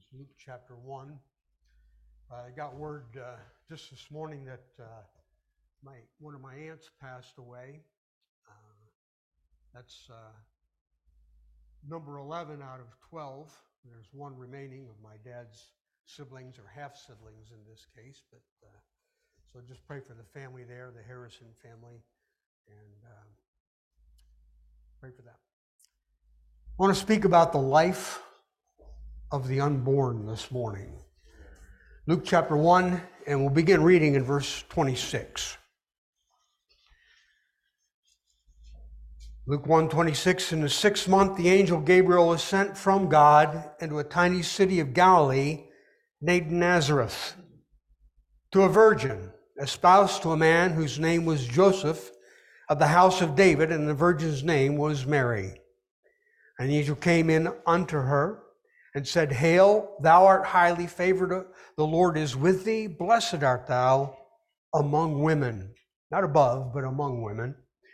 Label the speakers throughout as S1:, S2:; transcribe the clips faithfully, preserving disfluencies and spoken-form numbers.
S1: Luke chapter one. I got word uh, just this morning that uh, my one of my aunts passed away. Uh, that's uh, number eleven out of twelve. There's one remaining of my dad's siblings, or half siblings in this case. But uh, so just pray for the family there, the Harrison family, and um, pray for that. I want to speak about the life of the unborn this morning. Luke chapter one, and we'll begin reading in verse twenty-six. Luke one twenty-six, in the sixth month the angel Gabriel was sent from God into a tiny city of Galilee named Nazareth to a virgin espoused to a man whose name was Joseph of the house of David, and the virgin's name was Mary. And the angel came in unto her and said, Hail, thou art highly favored, the Lord is with thee, blessed art thou among women. Not above, but among women.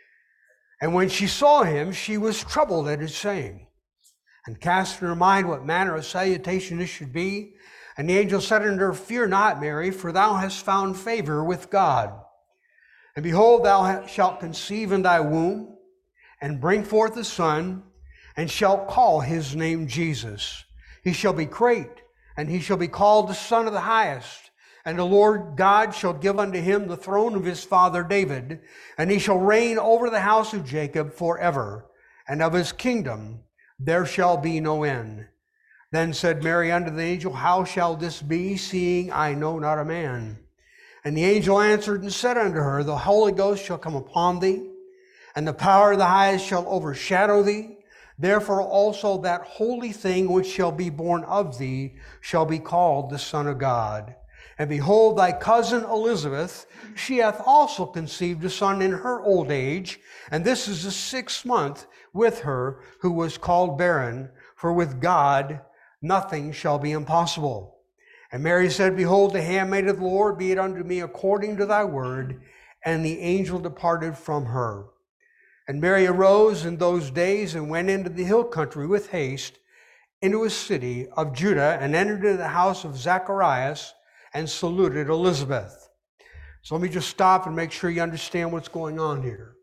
S1: And when she saw him, she was troubled at his saying, and cast in her mind what manner of salutation this should be. And the angel said unto her, Fear not, Mary, for thou hast found favor with God. And behold, thou shalt conceive in thy womb, and bring forth a son, and shalt call his name Jesus. He shall be great, and he shall be called the Son of the Highest. And the Lord God shall give unto him the throne of his father David, and he shall reign over the house of Jacob forever, and of his kingdom there shall be no end. Then said Mary unto the angel, How shall this be, seeing I know not a man? And the angel answered and said unto her, The Holy Ghost shall come upon thee, and the power of the highest shall overshadow thee. Therefore also that holy thing which shall be born of thee shall be called the Son of God. And behold, thy cousin Elizabeth, she hath also conceived a son in her old age, and this is the sixth month with her who was called barren, for with God nothing shall be impossible. And Mary said, Behold, the handmaid of the Lord, be it unto me according to thy word. And the angel departed from her. And Mary arose in those days and went into the hill country with haste into a city of Judah, and entered into the house of Zacharias and saluted Elizabeth. So let me just stop and make sure you understand what's going on here.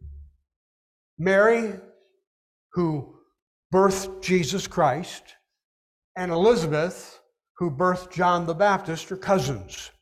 S1: Mary, who birthed Jesus Christ, and Elizabeth, who birthed John the Baptist, are cousins.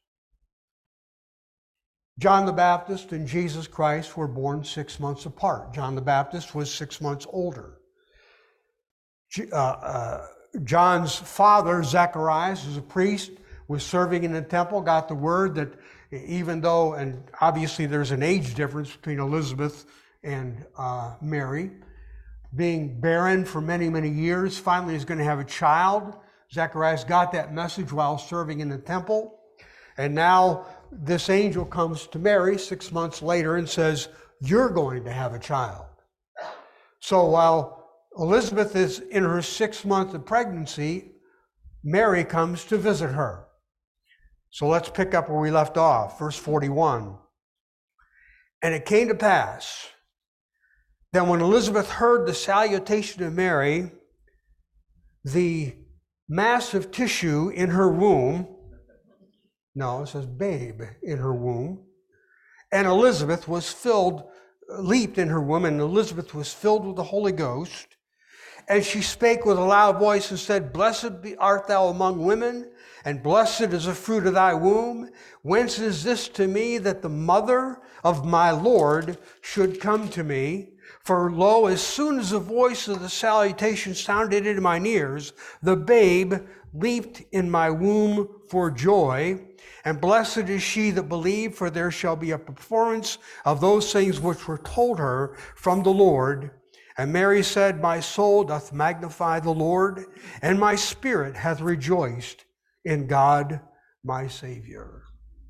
S1: John the Baptist and Jesus Christ were born six months apart. John the Baptist was six months older. Uh, uh, John's father, Zacharias, was a priest, was serving in the temple, got the word that even though, and obviously there's an age difference between Elizabeth and uh, Mary, being barren for many, many years, finally is going to have a child. Zacharias got that message while serving in the temple. And now this angel comes to Mary six months later and says, You're going to have a child. So while Elizabeth is in her sixth month of pregnancy, Mary comes to visit her. So let's pick up where we left off, verse forty-one. And it came to pass that when Elizabeth heard the salutation of Mary, the mass of tissue in her womb, no, it says babe in her womb, and Elizabeth was filled, leaped in her womb, and Elizabeth was filled with the Holy Ghost. And she spake with a loud voice and said, Blessed art thou among women, and blessed is the fruit of thy womb. Whence is this to me that the mother of my Lord should come to me? For lo, as soon as the voice of the salutation sounded in mine ears, the babe leaped in my womb for joy. And blessed is she that believed, for there shall be a performance of those things which were told her from the Lord. And Mary said, My soul doth magnify the Lord, and my spirit hath rejoiced in God my Savior.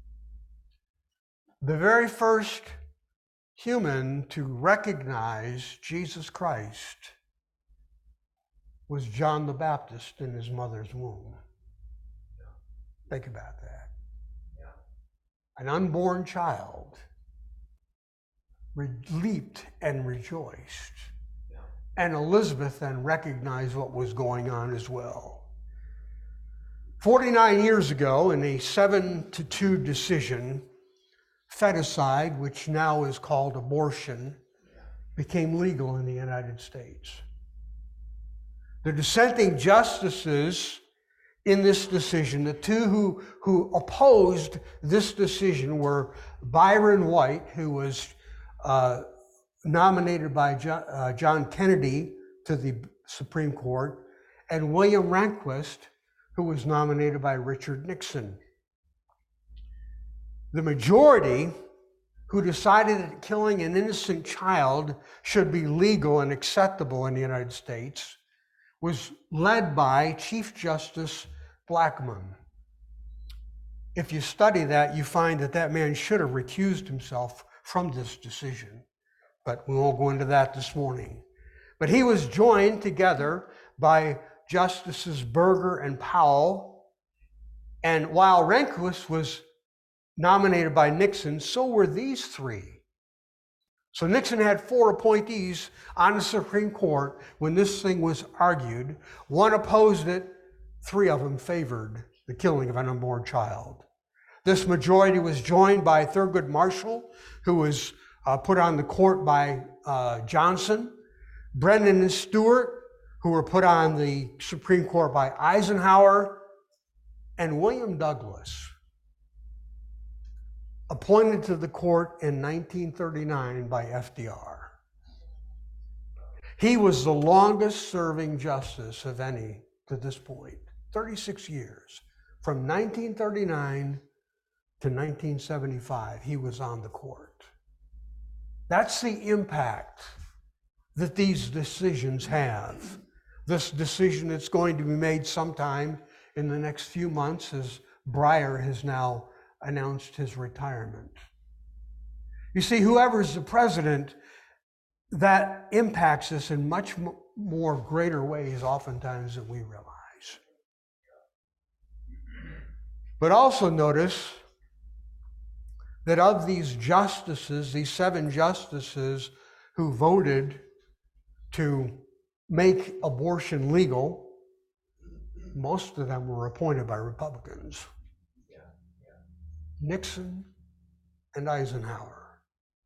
S1: The very first human to recognize Jesus Christ was John the Baptist in his mother's womb. Think about that. An unborn child re- leaped and rejoiced. And Elizabeth then recognized what was going on as well. forty-nine years ago, in a seven to two decision, feticide, which now is called abortion, became legal in the United States. The dissenting justices in this decision, the two who, who opposed this decision were Byron White, who was uh, nominated by John, uh, John Kennedy to the Supreme Court, and William Rehnquist, who was nominated by Richard Nixon. The majority, who decided that killing an innocent child should be legal and acceptable in the United States, was led by Chief Justice Blackmun. If you study that, you find that that man should have recused himself from this decision, but we won't go into that this morning. But he was joined together by Justices Berger and Powell, and while Rehnquist was nominated by Nixon, so were these three. So Nixon had four appointees on the Supreme Court when this thing was argued. One opposed it, three of them favored the killing of an unborn child. This majority was joined by Thurgood Marshall, who was uh, put on the court by uh, Johnson, Brennan and Stewart, who were put on the Supreme Court by Eisenhower, and William Douglas, appointed to the court in nineteen thirty-nine by F D R. He was the longest serving justice of any to this point, thirty-six years. From nineteen thirty-nine to nineteen seventy-five, he was on the court. That's the impact that these decisions have. This decision that's going to be made sometime in the next few months, as Breyer has now announced his retirement. You see, whoever's the president, that impacts us in much more greater ways oftentimes than we realize. But also notice that of these justices, these seven justices who voted to make abortion legal, most of them were appointed by Republicans. Nixon and Eisenhower.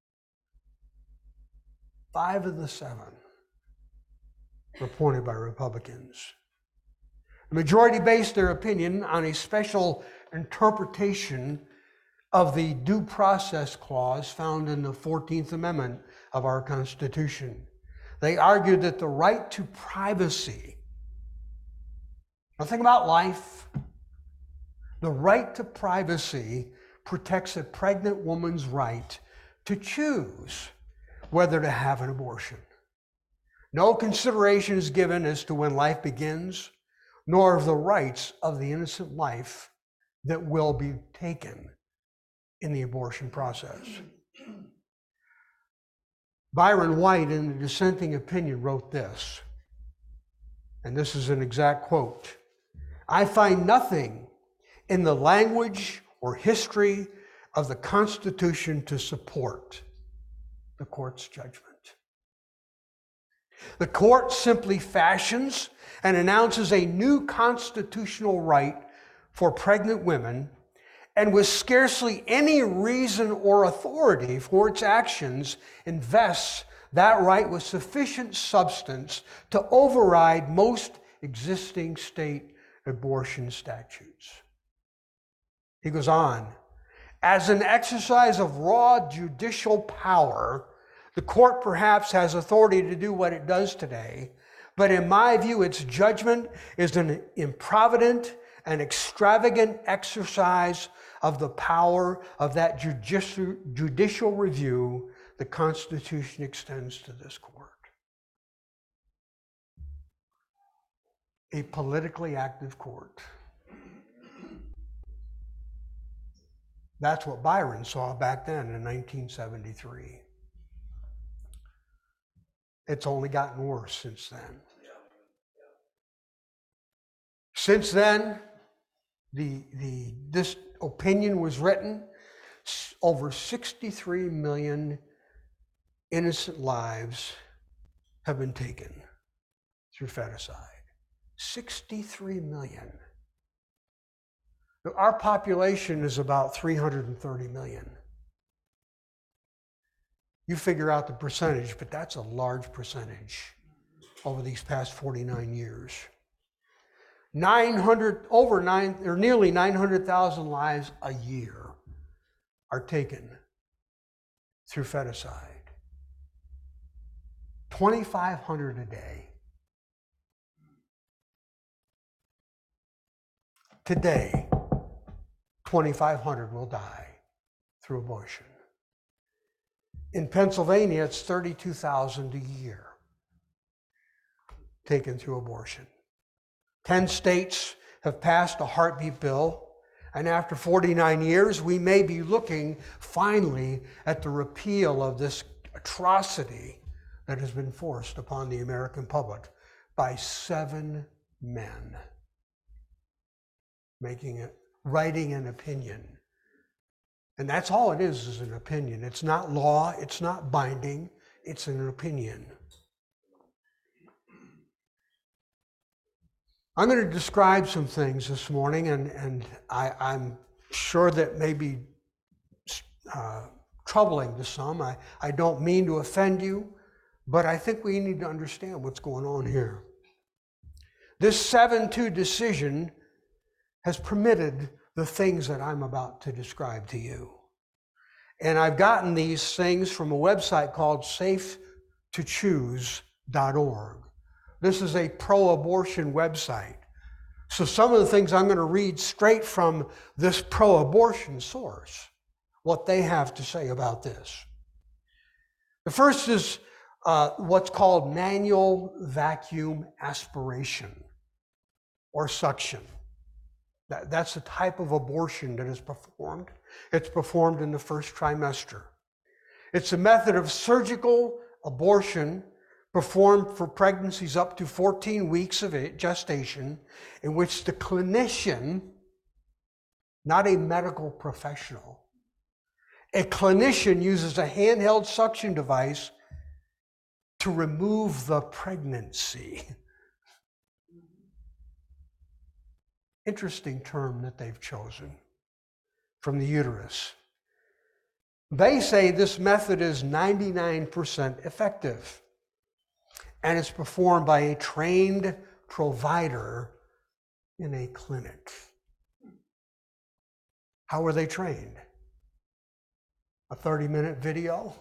S1: Five of the seven were appointed by Republicans. The majority based their opinion on a special interpretation of the Due Process Clause found in the fourteenth Amendment of our Constitution. They argued that the right to privacy, nothing about life, the right to privacy protects a pregnant woman's right to choose whether to have an abortion. No consideration is given as to when life begins, nor of the rights of the innocent life that will be taken in the abortion process. Byron White, in the dissenting opinion, wrote this, and this is an exact quote: "I find nothing in the language or history of the Constitution to support the court's judgment. The court simply fashions and announces a new constitutional right for pregnant women, and with scarcely any reason or authority for its actions, invests that right with sufficient substance to override most existing state abortion statutes." He goes on, "As an exercise of raw judicial power, the court perhaps has authority to do what it does today, but in my view, its judgment is an improvident and extravagant exercise of the power of that judicial, judicial review the Constitution extends to this court." A politically active court. That's what Byron saw back then in nineteen seventy-three. It's only gotten worse since then. Since then, the, the, this opinion was written, over sixty-three million innocent lives have been taken through feticide. sixty-three million. Our population is about three hundred thirty million. You figure out the percentage, but that's a large percentage over these past forty-nine years. nine hundred, over nine, or nearly nine hundred thousand lives a year are taken through feticide. twenty-five hundred a day. Today, twenty-five hundred will die through abortion. In Pennsylvania, it's thirty-two thousand a year taken through abortion. Ten states have passed a heartbeat bill, and after forty-nine years, we may be looking finally at the repeal of this atrocity that has been forced upon the American public by seven men making it, writing an opinion. And that's all it is, is an opinion. It's not law, it's not binding, it's an opinion. I'm going to describe some things this morning, and, and I, I'm sure that may be uh, troubling to some. I, I don't mean to offend you, but I think we need to understand what's going on here. This seven two decision has permitted the things that I'm about to describe to you. And I've gotten these things from a website called safe to choose dot org. This is a pro-abortion website. So some of the things I'm going to read straight from this pro-abortion source, what they have to say about this. The first is uh, what's called manual vacuum aspiration or suction. That, that's the type of abortion that is performed. It's performed in the first trimester. It's a method of surgical abortion performed for pregnancies up to fourteen weeks of gestation, in which the clinician, not a medical professional, a clinician uses a handheld suction device to remove the pregnancy. Interesting term that they've chosen from the uterus. They say this method is ninety-nine percent effective, and it's performed by a trained provider in a clinic. How are they trained? A thirty-minute video?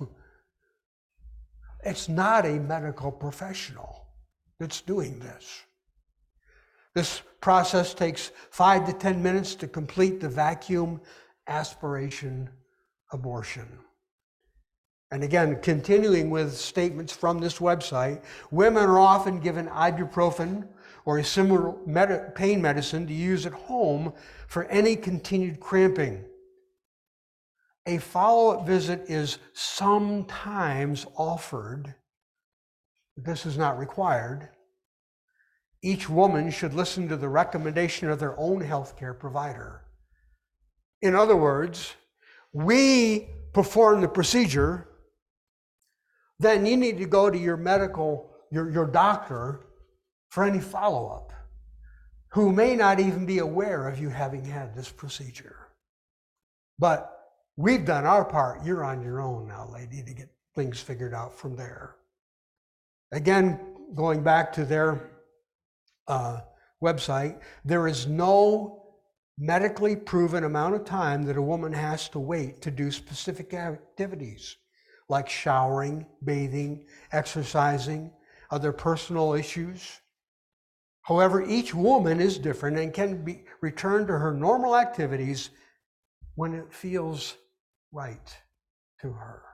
S1: It's not a medical professional that's doing this. This process takes five to ten minutes to complete the vacuum aspiration abortion. And again, continuing with statements from this website, women are often given ibuprofen or a similar med- pain medicine to use at home for any continued cramping. A follow-up visit is sometimes offered. This is not required. Each woman should listen to the recommendation of their own healthcare provider. In other words, we perform the procedure, then you need to go to your medical, your, your doctor for any follow-up, who may not even be aware of you having had this procedure. But we've done our part. You're on your own now, lady, to get things figured out from there. Again, going back to their uh, website, there is no medically proven amount of time that a woman has to wait to do specific activities like showering, bathing, exercising, other personal issues. However, each woman is different and can be returned to her normal activities when it feels right to her.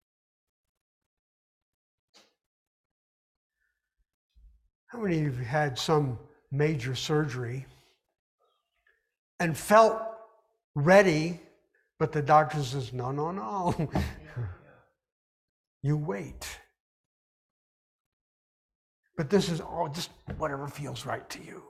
S1: How many of you had some major surgery and felt ready, but the doctor says, no, no, no. You wait. But this is all just whatever feels right to you.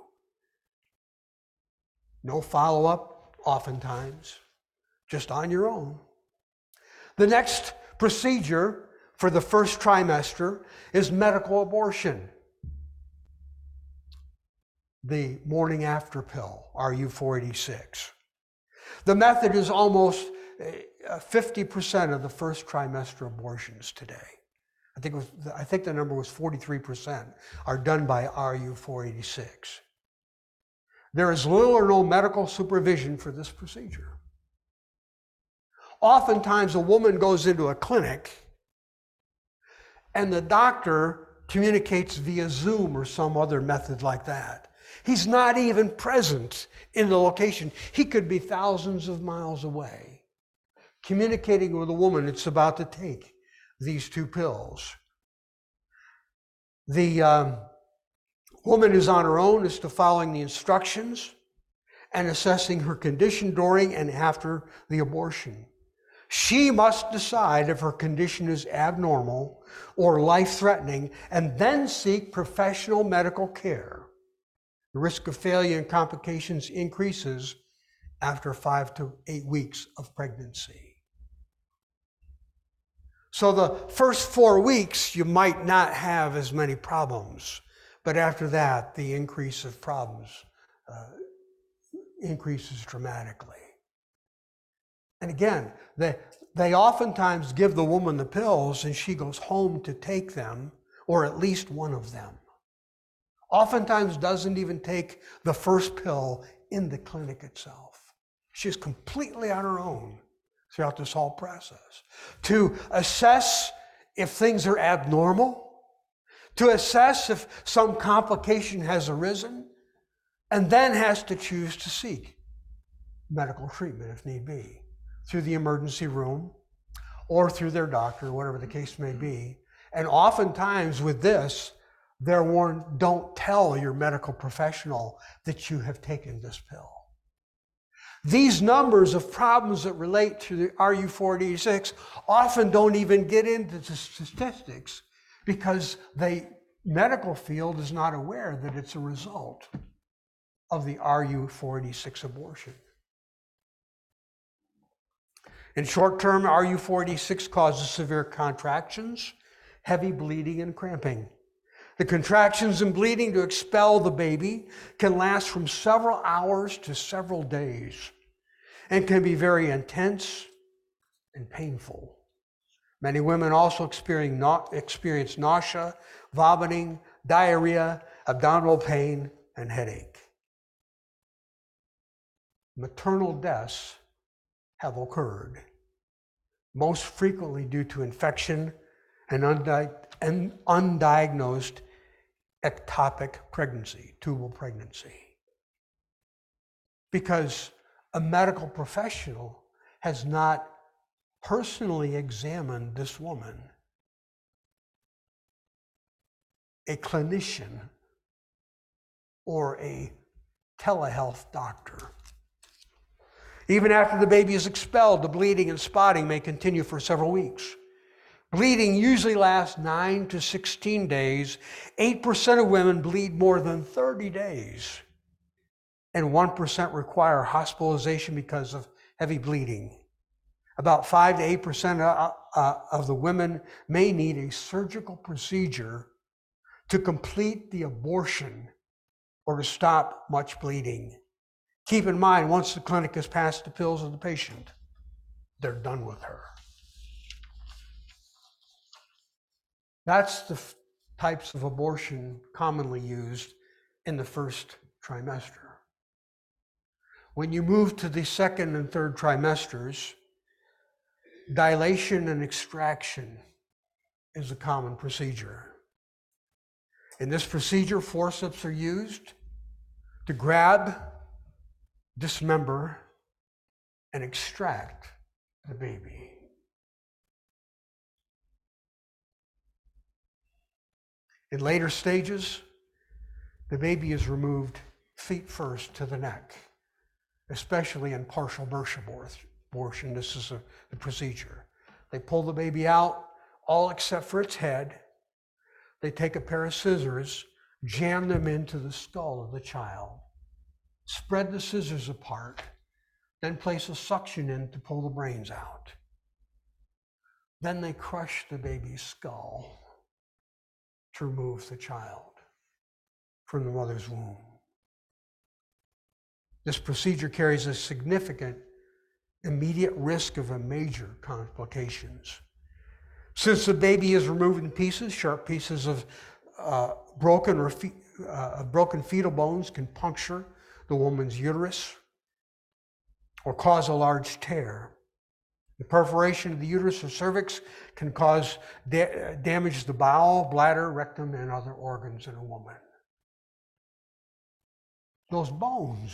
S1: No follow-up, oftentimes, just on your own. The next procedure for the first trimester is medical abortion. The morning after pill, R U four eighty-six. The method is almost fifty percent of the first trimester abortions today. I think, it was, I think the number was forty-three percent are done by R U four eighty-six. There is little or no medical supervision for this procedure. Oftentimes a woman goes into a clinic and the doctor communicates via Zoom or some other method like that. He's not even present in the location. He could be thousands of miles away, communicating with a woman that's about to take these two pills. The um, woman is on her own as to following the instructions and assessing her condition during and after the abortion. She must decide if her condition is abnormal or life-threatening and then seek professional medical care. The risk of failure and complications increases after five to eight weeks of pregnancy. So the first four weeks, you might not have as many problems, but after that, the increase of problems uh, increases dramatically. And again, they, they oftentimes give the woman the pills and she goes home to take them, or at least one of them. Oftentimes doesn't even take the first pill in the clinic itself. She's completely on her own throughout this whole process. To assess if things are abnormal, to assess if some complication has arisen, and then has to choose to seek medical treatment if need be, through the emergency room or through their doctor, whatever the case may be. And oftentimes with this, they're warned, don't tell your medical professional that you have taken this pill. These numbers of problems that relate to the R U four eighty-six often don't even get into the statistics because the medical field is not aware that it's a result of the R U four eighty-six abortion. In short term, R U four eighty-six causes severe contractions, heavy bleeding, and cramping. The contractions and bleeding to expel the baby can last from several hours to several days and can be very intense and painful. Many women also experience nausea, vomiting, diarrhea, abdominal pain, and headache. Maternal deaths have occurred, most frequently due to infection and undi- and undiagnosed ectopic pregnancy, tubal pregnancy. Because a medical professional has not personally examined this woman. A clinician or a telehealth doctor. Even after the baby is expelled, the bleeding and spotting may continue for several weeks. Bleeding usually lasts nine to sixteen days. eight percent of women bleed more than thirty days. And one percent require hospitalization because of heavy bleeding. About five to eight percent of the women may need a surgical procedure to complete the abortion or to stop much bleeding. Keep in mind, once the clinic has passed the pills to the patient, they're done with her. That's the f- types of abortion commonly used in the first trimester. When you move to the second and third trimesters, dilation and extraction is a common procedure. In this procedure, forceps are used to grab, dismember, and extract the baby. In later stages, the baby is removed feet first to the neck, especially in partial birth abortion. This is a, the procedure. They pull the baby out, all except for its head. They take a pair of scissors, jam them into the skull of the child, spread the scissors apart, then place a suction in to pull the brains out. Then they crush the baby's skull to remove the child from the mother's womb. This procedure carries a significant immediate risk of a major complications. Since the baby is removed in pieces, sharp pieces of uh, broken or fe- uh, broken fetal bones can puncture the woman's uterus or cause a large tear. The perforation of the uterus or cervix can cause da- damage to the bowel, bladder, rectum, and other organs in a woman. Those bones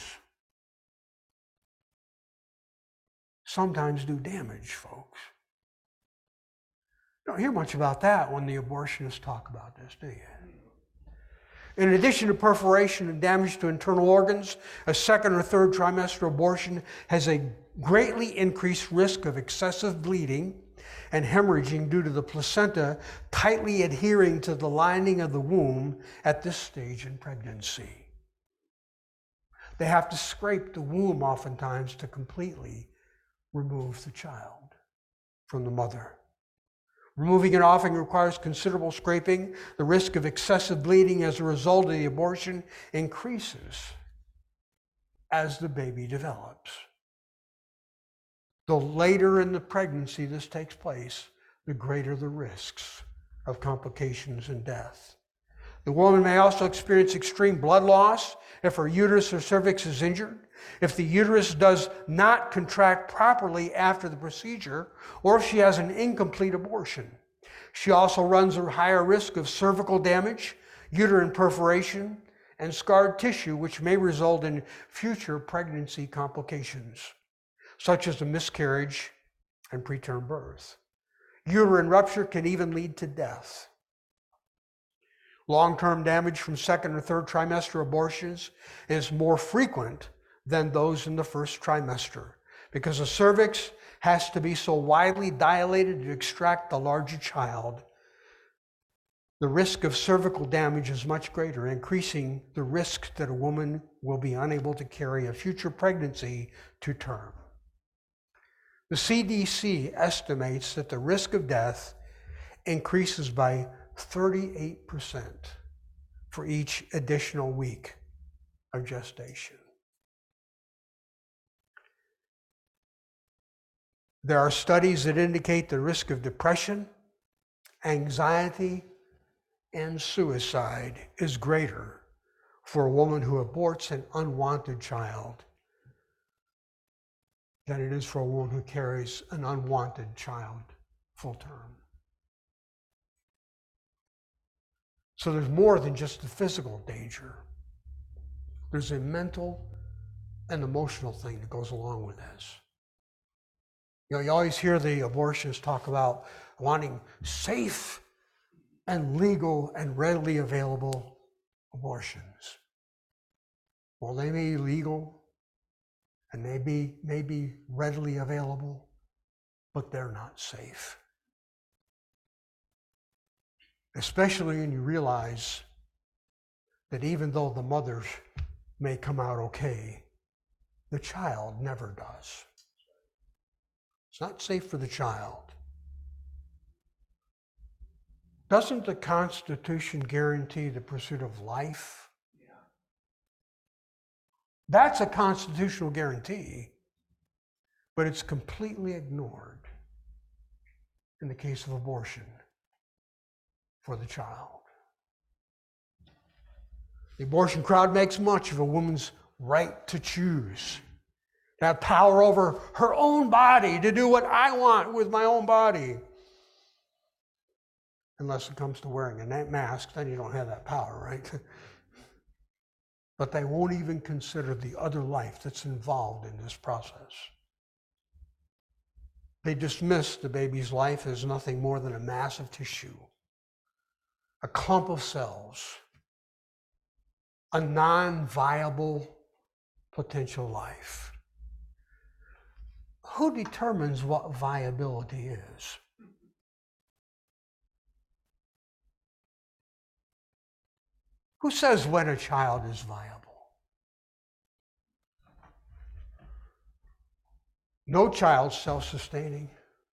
S1: sometimes do damage, folks. You don't hear much about that when the abortionists talk about this, do you? In addition to perforation and damage to internal organs, a second or third trimester abortion has a greatly increased risk of excessive bleeding and hemorrhaging due to the placenta tightly adhering to the lining of the womb at this stage in pregnancy. They have to scrape the womb oftentimes to completely remove the child from the mother. Removing it often requires considerable scraping. The risk of excessive bleeding as a result of the abortion increases as the baby develops. The later in the pregnancy this takes place, the greater the risks of complications and death. The woman may also experience extreme blood loss if her uterus or cervix is injured, if the uterus does not contract properly after the procedure, or if she has an incomplete abortion. She also runs a higher risk of cervical damage, uterine perforation, and scarred tissue, which may result in future pregnancy complications, such as a miscarriage and preterm birth. Uterine rupture can even lead to death. Long-term damage from second or third trimester abortions is more frequent than those in the first trimester because the cervix has to be so widely dilated to extract the larger child. The risk of cervical damage is much greater, increasing the risk that a woman will be unable to carry a future pregnancy to term. The C D C estimates that the risk of death increases by thirty-eight percent for each additional week of gestation. There are studies that indicate the risk of depression, anxiety, and suicide is greater for a woman who aborts an unwanted child than it is for a woman who carries an unwanted child full term. So there's more than just the physical danger. There's a mental and emotional thing that goes along with this. You know, you always hear the abortionists talk about wanting safe and legal and readily available abortions. Well, they may be legal and they be, may be readily available, but they're not safe. Especially when you realize that even though the mother may come out okay, the child never does. It's not safe for the child. Doesn't the Constitution guarantee the pursuit of life? Yeah. That's a constitutional guarantee, but it's completely ignored in the case of abortion for the child. The abortion crowd makes much of a woman's right to choose, to have power over her own body, to do what I want with my own body. Unless it comes to wearing a mask, then you don't have that power, right? But they won't even consider the other life that's involved in this process. They dismiss the baby's life as nothing more than a mass of tissue, a clump of cells, a non-viable potential life. Who determines what viability is? Who says when a child is viable? No child's self-sustaining.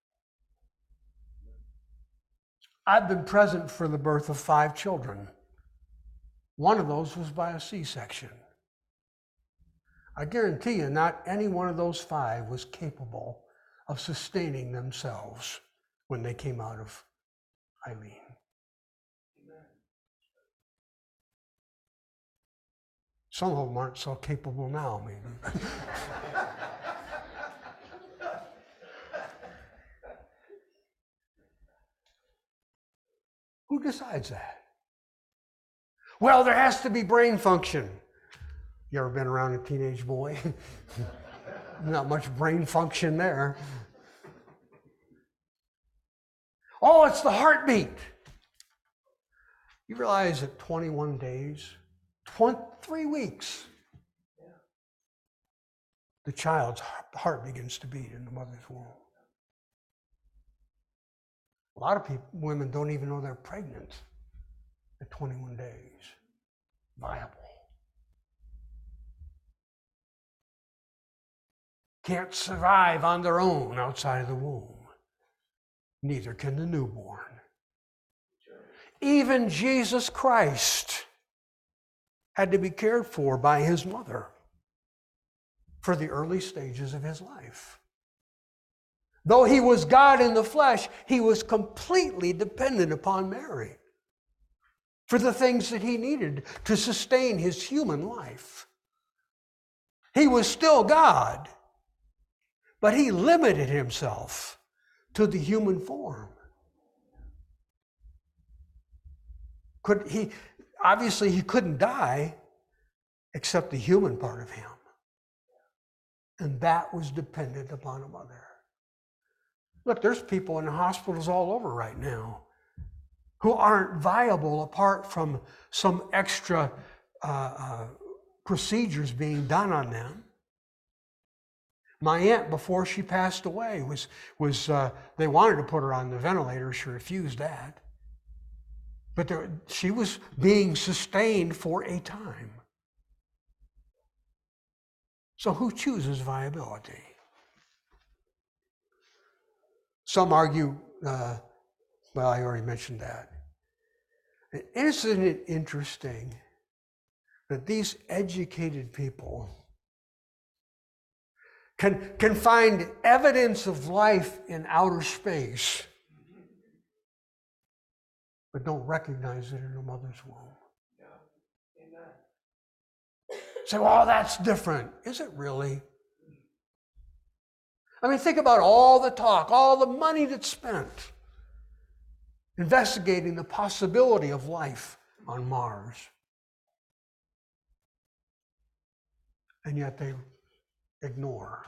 S1: I've been present for the birth of five children. One of those was by a C-section. I guarantee you not any one of those five was capable of sustaining themselves when they came out of Eileen. Some of them aren't so capable now, maybe. Who decides that? Well, there has to be brain function. You ever been around a teenage boy? Not much brain function there. Oh, it's the heartbeat. You realize that twenty-one days, twenty-three weeks, the child's heart begins to beat in the mother's womb. A lot of people, women don't even know they're pregnant at twenty-one days. Viable. Can't survive on their own outside of the womb. Neither can the newborn. Even Jesus Christ had to be cared for by his mother for the early stages of his life. Though he was God in the flesh, he was completely dependent upon Mary for the things that he needed to sustain his human life. He was still God, but he limited himself to the human form. Could he, obviously he couldn't die except the human part of him. And that was dependent upon a mother. Look, there's people in hospitals all over right now who aren't viable apart from some extra uh, uh, procedures being done on them. My aunt, before she passed away, was, was uh, they wanted to put her on the ventilator. She refused that. But there, she was being sustained for a time. So who chooses viability? Some argue, uh, well, I already mentioned that. Isn't it interesting that these educated people can, can find evidence of life in outer space, but don't recognize it in a mother's womb? Yeah. Amen. Say, well, that's different. Is it really? I mean, think about all the talk, all the money that's spent investigating the possibility of life on Mars. And yet they ignore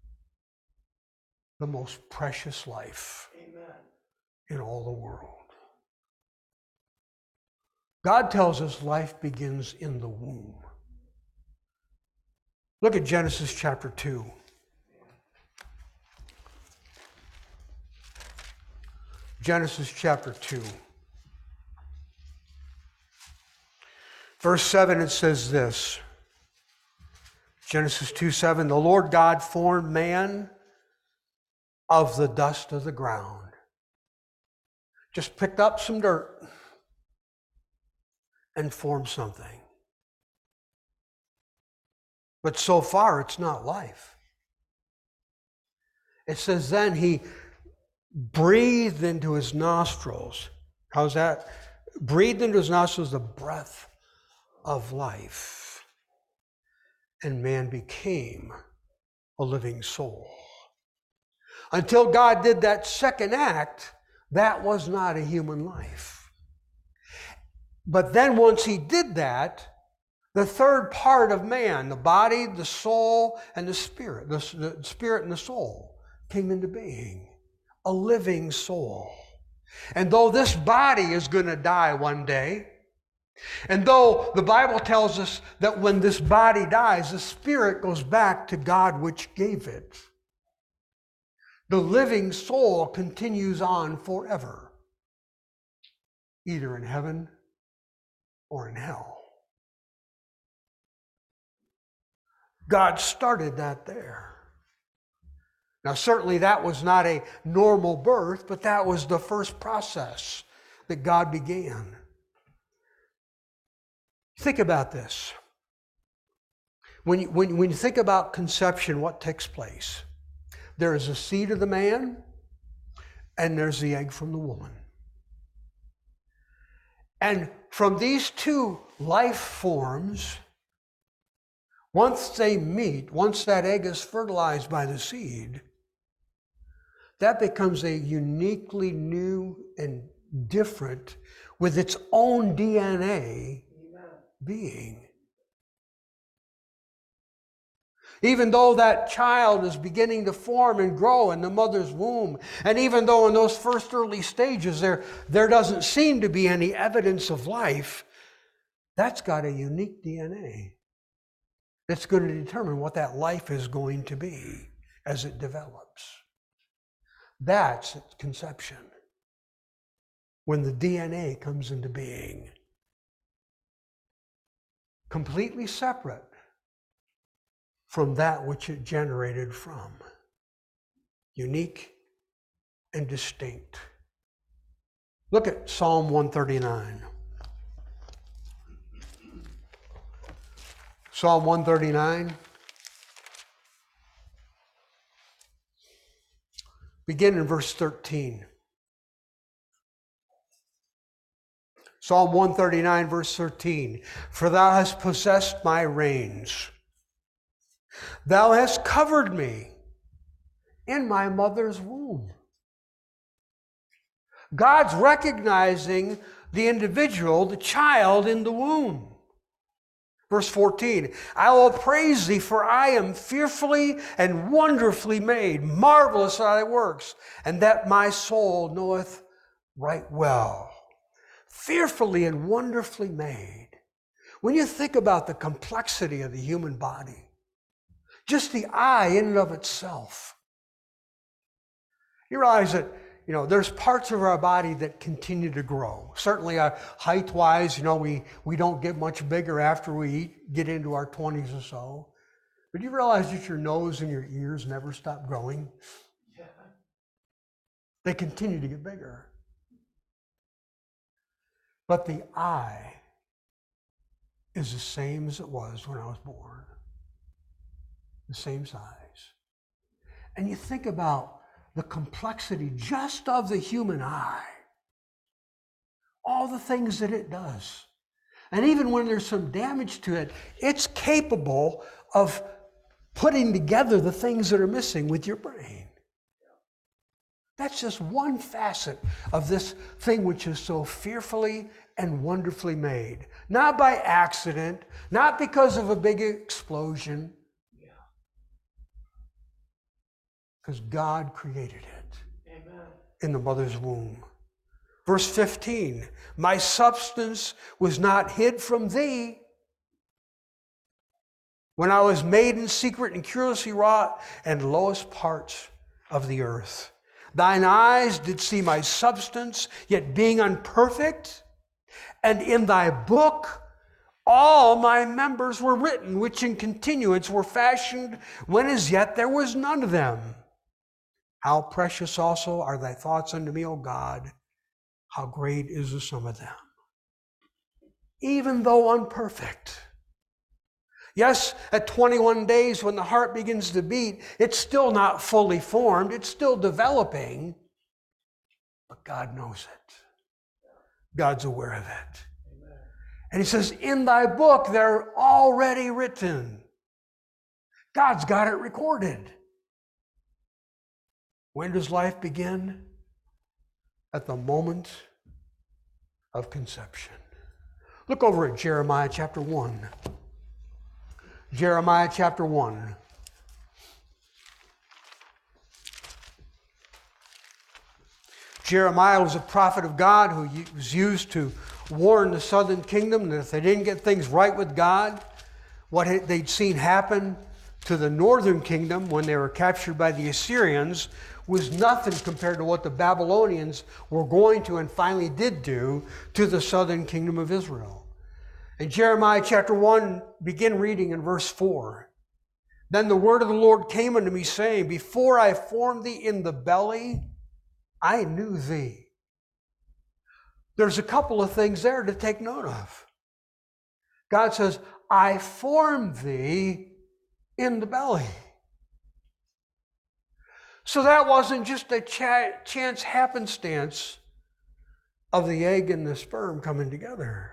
S1: the most precious life Amen. In all the world. God tells us life begins in the womb. Look at Genesis chapter two. Genesis chapter two. Verse seven, it says this. Genesis two seven, the Lord God formed man of the dust of the ground. Just picked up some dirt and formed something. But so far, it's not life. It says then he breathed into his nostrils. How's that? Breathed into his nostrils the breath of life. And man became a living soul. Until God did that second act, that was not a human life. But then once he did that, the third part of man, the body, the soul, and the spirit, the, the spirit and the soul, came into being. A living soul. And though this body is going to die one day, and though the Bible tells us that when this body dies, the spirit goes back to God which gave it, the living soul continues on forever, either in heaven or in hell. God started that there. Now, certainly that was not a normal birth, but that was the first process that God began. Think about this. When you, when, when you think about conception, what takes place? There is a seed of the man, and there's the egg from the woman. And from these two life forms, once they meet, once that egg is fertilized by the seed, that becomes a uniquely new and different, with its own D N A being. Even though that child is beginning to form and grow in the mother's womb, and even though in those first early stages there, there doesn't seem to be any evidence of life, that's got a unique D N A that's going to determine what that life is going to be as it develops. That's conception, when the D N A comes into being, completely separate from that which it generated from. Unique and distinct. Look at Psalm one thirty-nine. Psalm one thirty-nine. Begin in verse thirteen. Psalm one thirty-nine, verse thirteen. For thou hast possessed my reins. Thou hast covered me in my mother's womb. God's recognizing the individual, the child in the womb. Verse fourteen, I will praise thee, for I am fearfully and wonderfully made. Marvelous are thy works, and that my soul knoweth right well. Fearfully and wonderfully made. When you think about the complexity of the human body, just the eye in and of itself, you realize that, you know, there's parts of our body that continue to grow. Certainly uh, height-wise, you know, we, we don't get much bigger after we eat, get into our twenties or so. But you realize that your nose and your ears never stop growing? Yeah. They continue to get bigger. But the eye is the same as it was when I was born. The same size. And you think about the complexity just of the human eye. All the things that it does. And even when there's some damage to it, it's capable of putting together the things that are missing with your brain. That's just one facet of this thing which is so fearfully and wonderfully made. Not by accident, not because of a big explosion. Because God created it. Amen. In the mother's womb. Verse fifteen, my substance was not hid from thee when I was made in secret and curiously wrought and lowest parts of the earth. Thine eyes did see my substance, yet being unperfect, and in thy book all my members were written, which in continuance were fashioned, when as yet there was none of them. How precious also are thy thoughts unto me, O God. How great is the sum of them. Even though unperfect. Yes, at twenty-one days when the heart begins to beat, it's still not fully formed. It's still developing. But God knows it. God's aware of it. Amen. And he says, in thy book, they're already written. God's got it recorded. When does life begin? At the moment of conception. Look over at Jeremiah chapter one. Jeremiah chapter one. Jeremiah was a prophet of God who was used to warn the southern kingdom that if they didn't get things right with God, what they'd seen happen to the northern kingdom when they were captured by the Assyrians was nothing compared to what the Babylonians were going to and finally did do to the southern kingdom of Israel. In Jeremiah chapter one, begin reading in verse four. Then the word of the Lord came unto me, saying, before I formed thee in the belly, I knew thee. There's a couple of things there to take note of. God says, I formed thee in the belly. So that wasn't just a ch- chance happenstance of the egg and the sperm coming together.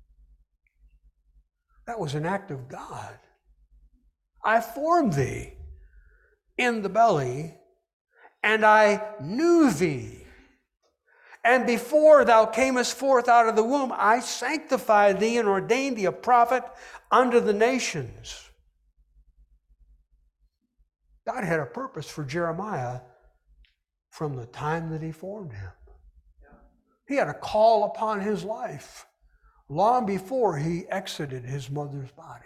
S1: That was an act of God. I formed thee in the belly, and I knew thee. And before thou camest forth out of the womb, I sanctified thee and ordained thee a prophet unto the nations. God had a purpose for Jeremiah from the time that he formed him. He had a call upon his life long before he exited his mother's body.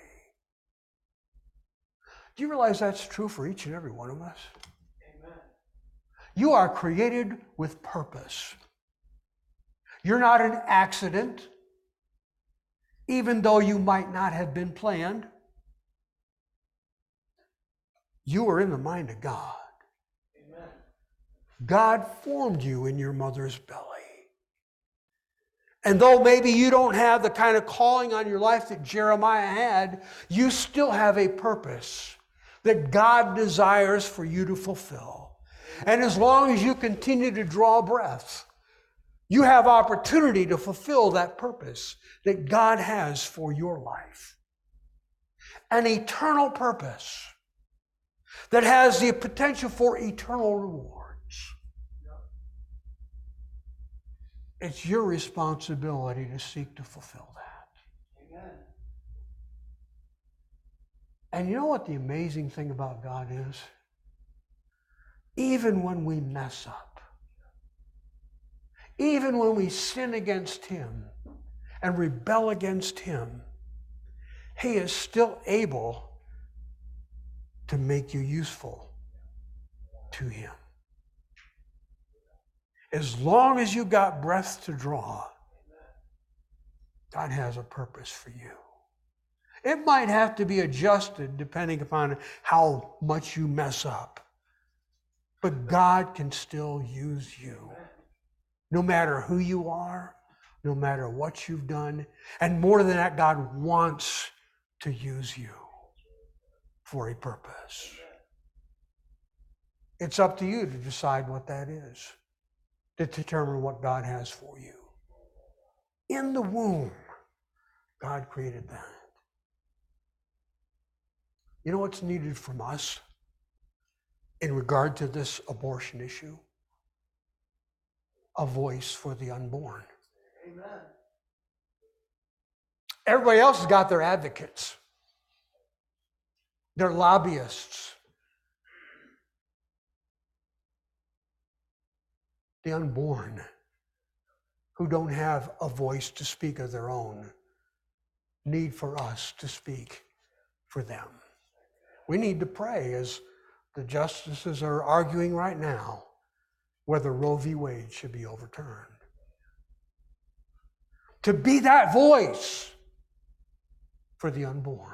S1: Do you realize that's true for each and every one of us? Amen. You are created with purpose. You're not an accident, even though you might not have been planned. You are in the mind of God. Amen. God formed you in your mother's belly. And though maybe you don't have the kind of calling on your life that Jeremiah had, you still have a purpose that God desires for you to fulfill. And as long as you continue to draw breath, you have opportunity to fulfill that purpose that God has for your life. An eternal purpose that has the potential for eternal rewards. It's your responsibility to seek to fulfill that. Amen. And you know what the amazing thing about God is? Even when we mess up, even when we sin against Him and rebel against Him, He is still able to make you useful to Him. As long as you got breath to draw, God has a purpose for you. It might have to be adjusted depending upon how much you mess up. But God can still use you. No matter who you are, no matter what you've done. And more than that, God wants to use you for a purpose. It's up to you to decide what that is, to determine what God has for you. In the womb, God created that. You know what's needed from us in regard to this abortion issue? A voice for the unborn. Amen. Everybody else has got their advocates, their lobbyists. The unborn, who don't have a voice to speak of their own, need for us to speak for them. We need to pray, as the justices are arguing right now, whether Roe v. Wade should be overturned. To be that voice for the unborn.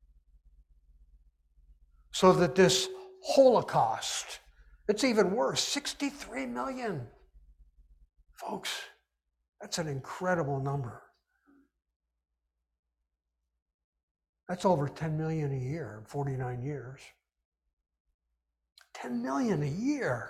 S1: So that this Holocaust, it's even worse, sixty-three million. Folks, that's an incredible number. That's over ten million a year, forty-nine years. ten million a year.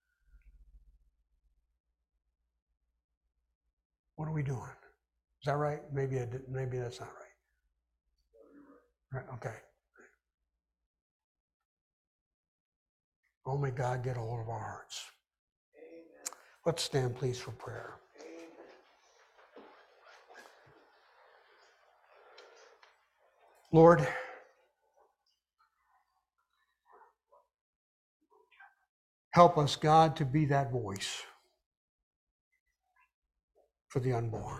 S1: What are we doing? Is that right? Maybe I did, maybe that's not right. Right, okay. Oh, may God get a hold of our hearts. Amen. Let's stand, please, for prayer. Amen. Lord, help us, God, to be that voice for the unborn.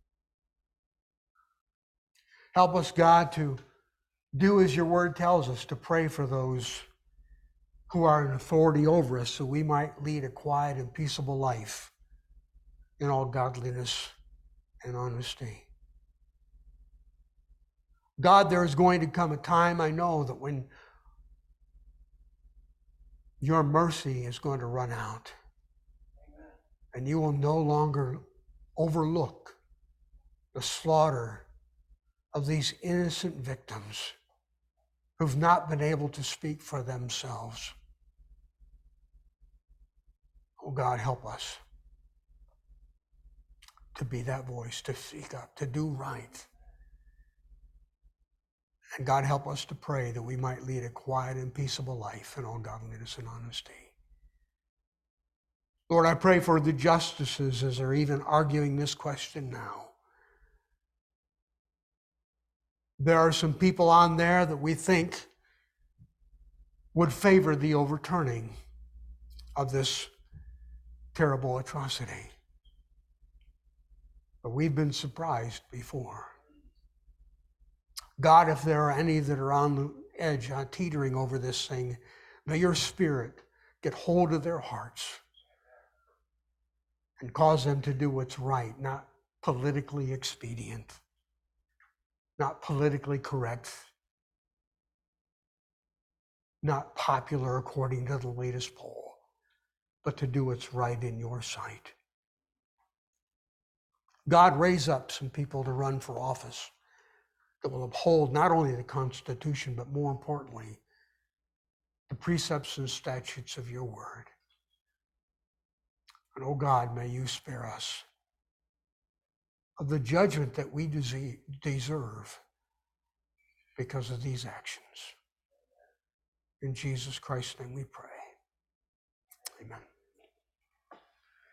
S1: Help us, God, to do as your word tells us, to pray for those who are in authority over us, so we might lead a quiet and peaceable life in all godliness and honesty. God, there is going to come a time, I know, that when your mercy is going to run out. Amen. And you will no longer overlook the slaughter of these innocent victims who've not been able to speak for themselves. Oh God, help us to be that voice, to speak up, to do right. And God, help us to pray that we might lead a quiet and peaceable life in all godliness and honesty. Lord, I pray for the justices as they're even arguing this question now. There are some people on there that we think would favor the overturning of this terrible atrocity. But we've been surprised before. God, if there are any that are on the edge, uh, teetering over this thing, may your Spirit get hold of their hearts and cause them to do what's right, not politically expedient, not politically correct, not popular according to the latest poll, but to do what's right in your sight. God, raise up some people to run for office that will uphold not only the Constitution, but more importantly, the precepts and statutes of your word. And oh God, may you spare us of the judgment that we deserve because of these actions. In Jesus Christ's name we pray. Amen.